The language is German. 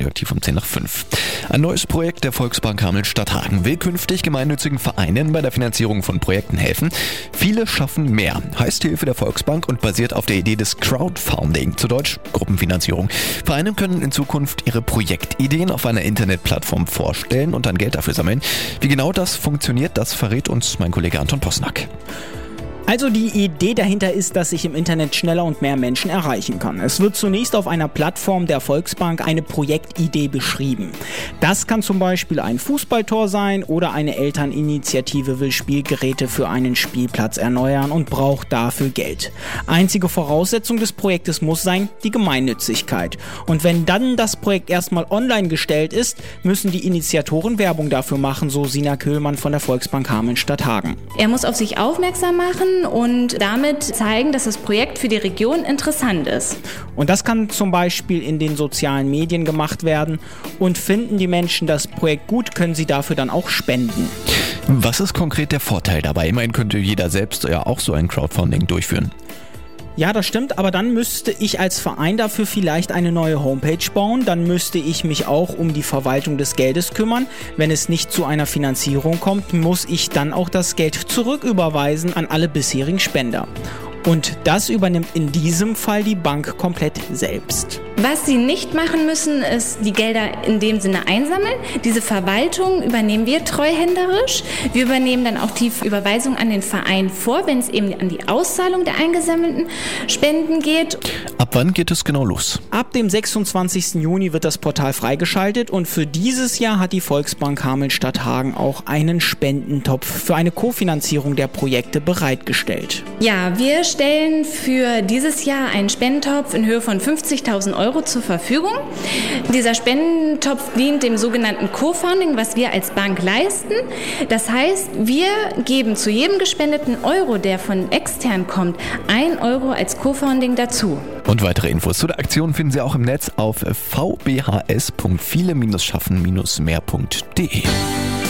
Radioaktiv um 10 nach 5. Ein neues Projekt der Volksbank Hameln-Stadthagen will künftig gemeinnützigen Vereinen bei der Finanzierung von Projekten helfen. Viele schaffen mehr, heißt Hilfe der Volksbank und basiert auf der Idee des Crowdfunding, zu Deutsch Gruppenfinanzierung. Vereine können in Zukunft ihre Projektideen auf einer Internetplattform vorstellen und dann Geld dafür sammeln. Wie genau das funktioniert, das verrät uns mein Kollege Anton Posnack. Also die Idee dahinter ist, dass ich im Internet schneller und mehr Menschen erreichen kann. Es wird zunächst auf einer Plattform der Volksbank eine Projektidee beschrieben. Das kann zum Beispiel ein Fußballtor sein oder eine Elterninitiative will Spielgeräte für einen Spielplatz erneuern und braucht dafür Geld. Einzige Voraussetzung des Projektes muss sein, die Gemeinnützigkeit. Und wenn dann das Projekt erstmal online gestellt ist, müssen die Initiatoren Werbung dafür machen, so Sina Köhlmann von der Volksbank Hameln-Stadthagen. Er muss auf sich aufmerksam machen und damit zeigen, dass das Projekt für die Region interessant ist. Und das kann zum Beispiel in den sozialen Medien gemacht werden. Und finden die Menschen das Projekt gut, können sie dafür dann auch spenden. Was ist konkret der Vorteil dabei? Immerhin könnte jeder selbst ja auch so ein Crowdfunding durchführen. Ja, das stimmt, aber dann müsste ich als Verein dafür vielleicht eine neue Homepage bauen. Dann müsste ich mich auch um die Verwaltung des Geldes kümmern. Wenn es nicht zu einer Finanzierung kommt, muss ich dann auch das Geld zurücküberweisen an alle bisherigen Spender. Und das übernimmt in diesem Fall die Bank komplett selbst. Was Sie nicht machen müssen, ist die Gelder in dem Sinne einsammeln. Diese Verwaltung übernehmen wir treuhänderisch. Wir übernehmen dann auch die Überweisung an den Verein vor, wenn es eben an die Auszahlung der eingesammelten Spenden geht. Ab wann geht es genau los? Ab dem 26. Juni wird das Portal freigeschaltet und für dieses Jahr hat die Volksbank Hameln-Stadthagen auch einen Spendentopf für eine Kofinanzierung der Projekte bereitgestellt. Ja, wir stellen für dieses Jahr einen Spendentopf in Höhe von 50.000 Euro zur Verfügung. Dieser Spendentopf dient dem sogenannten Co-Founding, was wir als Bank leisten. Das heißt, wir geben zu jedem gespendeten Euro, der von extern kommt, 1 Euro als Co-Founding dazu. Und weitere Infos zu der Aktion finden Sie auch im Netz auf vbhs.viele-schaffen-mehr.de.